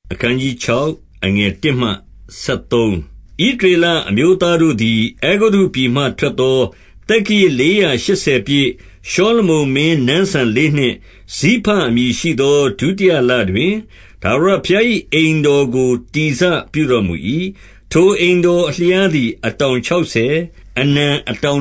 အခန်းကြီး6အငယ်1မှ73ဣသရေလအမျိုးသားတို့သည်အဲဂုတ္တုပြည်မှထွက်သောသက္ကရာ480ပြည့်ရှောလမုန်မင်းနန်းစံ4နှစ်ဇိဖအမည်ရှိသောဒုတိယလတွင်ထာဝရဘုရား၏အိမ်တော်ကိုတည်စပြုတော်မူ၏ထိုအိမ်တော်အလျားသည်အတောင်60အနံအတောင်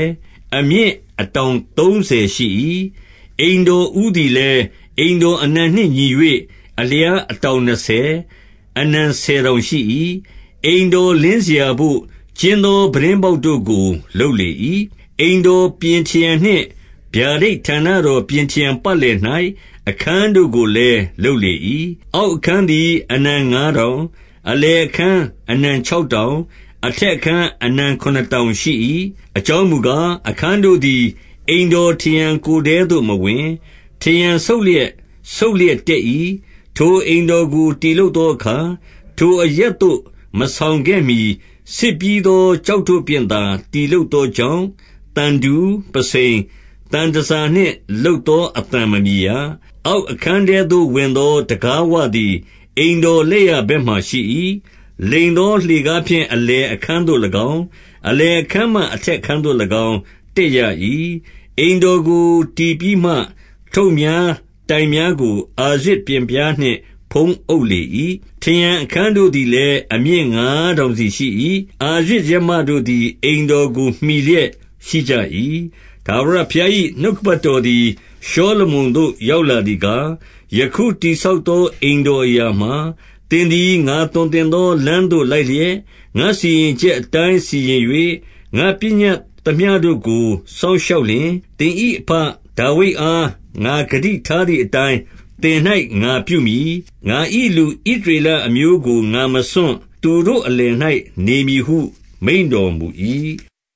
20အမြင့်အတောင်30ရှိ၏အိမ်တော်ဦးသည်လည်းအိမ်တော်အနံနှင့်ညီ၍အလျားအတောင်20အနံ10တောင်ရှိ၏အိမ်တော်လင်းစရာဘို့ကျင်းသောပြတင်းပေါက်တို့ကိုလုပ်လေ၏အိမ်တော်ပြင်ထရန်နှင့်ဗျာဒိတ်ဌာနတော်ပြင်ထရန်ပတ်လည်၌အခန်းတို့ကိုလည်းလုပ်လေ၏အောက်အခန်းသည်အနံ9တောင်အလယ်အခန်းအနံ6တောင်အထက်အခန်းအနံ9တောင်ရှိ၏အကြောင်းမူကားအခန်းတို့သည်အိမ်တော်ထရန်ကိုယ်ထဲသို့မဝင်ထရန်ဆုတ်လျက်တက်၏ထိုအိမ်တော်ကိုတည်လုပ်သောအခါထိုအရပ်သို့မဆောင်ခဲ့မီစစ်ပြီးသောကျောက်တို့ဖြင့်သာတည်လုပ်သောကြောင့်တန်တူပစိန်တန်တစာနှင့်လုပ်သောအသံမမြည်ရအောက်အခန်းထဲသို့ဝင်သောတံခါးဝသည်အိမ်တော်လက်ျာဘက်မှရှိ၏လိန်သောလှေကားဖြင့်အလယ်အခန်းသို့၎င်းအလယ်အခန်းမှအထက်အခန်းသို့၎င်းတက်ရ၏အိမ်တော်ကိုတည်ပြီးမှထုပ်များတိုင်များကိုအာရဇ်ပြင်ပြားနှင့်ဖုံးအုပ်လေ၏ထရန်အခန်းတို့သည်လည်းအမြင့်9တောင်စီရှိ၏အာရဇ်ရမတို့သည်အိမ်တော်ကိုမှီလျက်ရှိကြ၏ထာဝရဘုရား၏နှုတ်ကပတ်တော်သည်ရှောလမုန်သို့ရောက်လာသည်ကားယခုတိဆောက်သောအိမ်တော်အရာမှာသင်သည်ငါသွန်သင်သောလမ်းသို့လိုက်လျက်ငါစီရင်ချက်အတိုင်းစီရင်၍ငါပညတ်သမျှတို့ကိုစောင့်ရှောက်လျင်သင်၏အဘဒါဝိဒ်အားငါဂတိထားသည့်အတိုင်းသင်၌ငါပြုမည်ငါ၏လူဣသရေလအမျိုးကိုငါမစွန့်သူတို့အလယ်၌နေမည်ဟုမိန့်တော်မူ၏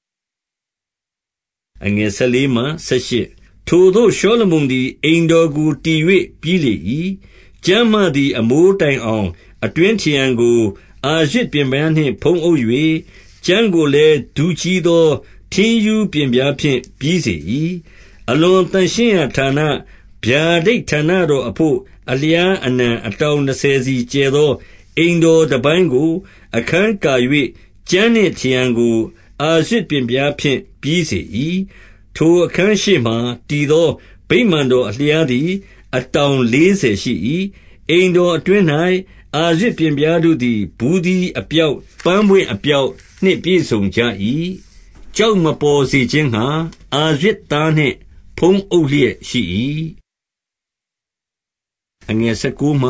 အငယ်14မှ18ထိုသို့ရှောလမုန်သည်အိမ်တော်ကိုတည်၍ပြီးလေ၏ကျမ်းမာသည်အမိုးတိုင်အောင်အတွင်းထရန်ကိုအာရဇ်ပြင်ပန်းနှင့်ဖုံးအုပ်၍ကျမ်းကိုလည်းဒူးကြီးသောထင်းယူပြင်ပြားဖြင့်ပြီးစေ၏အလွန်တန်ရှင်းရာဌာနဗျာဒိတ်ဌာနတော်အဖို့အလျားအနံအတောင်20စီကျဲသောအိမ်တော်တပိုင်းကိုအခန်းကာ၍ကျမ်းနှင့်ထရန်ကိုအာရဇ်ပြင်ပြားဖြင့်ပြီးစေ၏ထိုအခန်းရှိမှတည်သောဗိမာန်တော်အလျားသည်အတောင်40ရှိ၏အိမ်တော်အတွင်း၌အာရဇ်ပြင်ပြားတို့သည်ဘူးသီးအပြောက်ပန်းပွင့်အပြောက်နှင့်ပြည့်စုံကြ၏ကြောက်မပေါ်စေခြင်းငှါအာရဇ်သားနှင့်ဖုံးအုပ်လျက်ရှိ၏အငယ်19မှ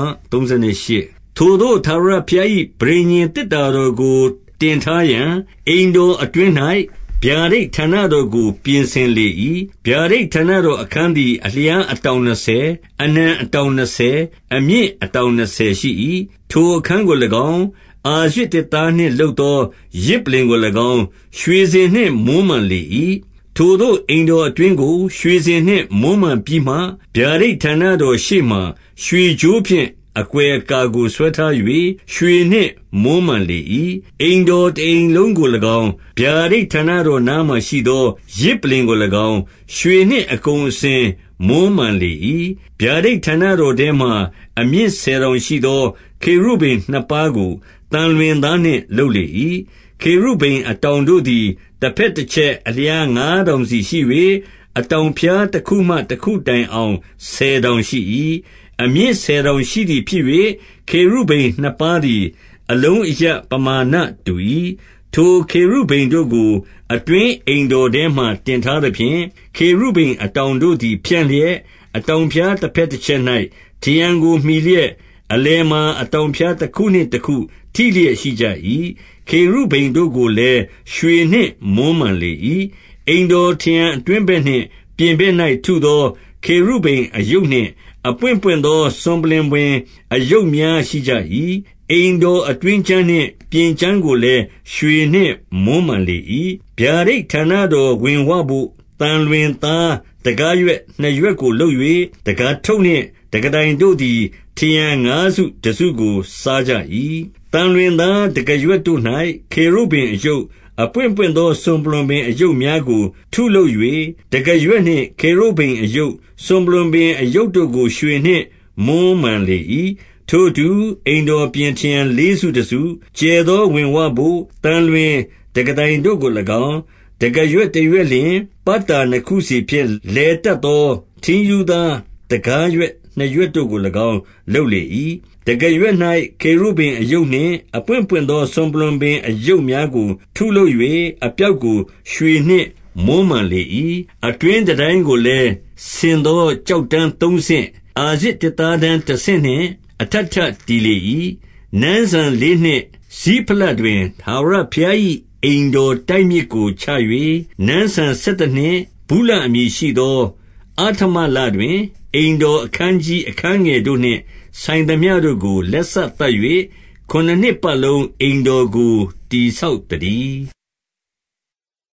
38ထိုသို့ထာဝရဘုရား၏ပဋိညာဉ်သေတ္တာတော်ကိုတင်ထားရန်အိမ်တော်အတွင်း၌ဗျာဒိတ်ဌာနတော်ကိုပြင်ဆင်လေ၏ဗျာဒိတ်ဌာနတော်အခန်းသည်အလျားအတောင်20အနံအတောင်20အမြင့်အတောင်20ရှိ၏ထိုအခန်းကို၎င်းအာရဇ်သစ်သားနှင့်လုပ်သောယဇ်ပလ္လင်ကို၎င်းရွှေစင်နှင့်မွမ်းမံလေ၏ထိုသို့အိမ်တော်အတွင်းကိုရွှေစင်နှင့်မွမ်းမံပြီးမှဗျာဒိတ်ဌာနတော်ရှေ့မှရွှေကြိုးဖြင့်အကွယ်အကာကိုဆွဲထား၍ရွှေနှင့်မွမ်းမံလေ၏အိမ်တော်တအိမ်လုံးကို၎င်းဗျာဒိတ်ဌာနတော်နားမှရှိသောယဇ်ပလ္လင်ကို၎င်းရွှေနှင့်အကုန်အစင်မွမ်းမံလေ၏ဗျာဒိတ်ဌာနတော်ထဲမှအမြင့်10တောင်ရှိသောခေရုဗိမ်2ပါးကိုတန်လွင်သားနှင့်လုပ်လေ၏ခေရုဗိမ်အတောင်တို့သည်တစ်ဖက်တစ်ချက်အလျား9တောင်စီရှိ၍အတောင်ဖျားတစ်ခုမှတစ်ခုတိုင်အောင်10တောင်ရှိ၏အမြင့်10တောင်ရှိသည်ဖြစ်၍ခေရုဗိမ်2ပါးသည်အလုံးအရပမာဏတူ၏ထိုခေရုဗိမ်တို့ကိုအတွင်းအိမ်တော်ထဲမှတင်ထားသဖြင့်ခေရုဗိမ်အတောင်တို့သည်ဖြန့်လျက်အတောင်ဖျားတစ်ဖက်တစ်ချက်၌ထရန်ကိုမှီလျက်အလယ်မှာအတောင်ဖျားတစ်ခုနှင့်တစ်ခုထိလျက်ရှိကြ၏ခေရုဗိမ်တို့ကိုလည်းရွှေနှင့်မွမ်းမံလေ၏အိမ်တော်ထရန်အတွင်းဘက်နှင့်ပြင်ဘက်၌ထုသောခေရုဗိမ်အယုတ်နှင့်အပွင့်ပွင့်သောစွန်ပလင်ပွင်အယုတ်များရှိကြ၏အိမ်တော်အတွင်းချမ်းနှင့်ပြင်ချမ်းကိုလည်းရွှေနှင့်မွမ်းမံလေ၏ဗျာဒိတ်ဌာနတော်ဝင်ဝဘို့တန်လွင်သားတကားရွက်2ရွက်ကိုလုပ်၍တကားထုပ်နှင့်တကတိုင်တို့သည်ထရန်9စုတစုကိုစားကြ၏တန်လွင်သားတကရွက်တို့၌ခေရုဗိမ်အယုတ်အပွင့်ပွင့်သောစွန်ပလွံပင်အယုတ်များကိုထုလုပ်၍တကရွက်နှင့်ခေရုဗိမ်အယုတ်စွန်ပလွံပင်အယုတ်တို့ကိုရွှေနှင့်မွမ်းမံလေ၏ထိုအတူအိမ်တော်ပြင်ထရန်လေးစုတစုကျဲသောဝင်ဝဘို့တန်လွင်တကတိုင်တို့ကို၎င်းတကရွက်တရွက်လျင်ပတ်တာနှစ်ခုစီဖြင့်လဲတက်သောထင်းယူသားတကားရွက်နှစ်ရွက်တို့ကို၎င်းလုပ်လေ၏တကရွက်၌ခေရုဗိမ်အယုတ်နှင့်အပွင့်ပွင့်သောဆွန်ပလွံပင်အယုတ်များကိုထုလုပ်၍အပြောက်ကိုရွှေနှင့်မွမ်းမံလေ၏အတွင်းတိုင်းကိုလည်းဆင်သောကြောက်တန်းသုံးဆင့်အာဇစ်တစ်သားတန်းတစ်ဆင့်နှင့်အထက်ထပ်တည်လေ၏နန်းဆန်လေးနှင့်ဇိဖလတွင်ထာဝရဘုရား၏အိမ်တော်တိုက်မြစ်ကိုချ၍နန်းဆန်17နှင့်ဘူးလအမည်ရှိသောအာထမလတွင်အိမ်တော်အခန်းကြီးအခန်းငယ်တို့နှင့်ဆိုင်သမျှတို့ကိုလက်ဆက်သတ်၍9နှစ်ပတ်လုံးအိမ်တော်ကိုတည်ဆောက်တည်း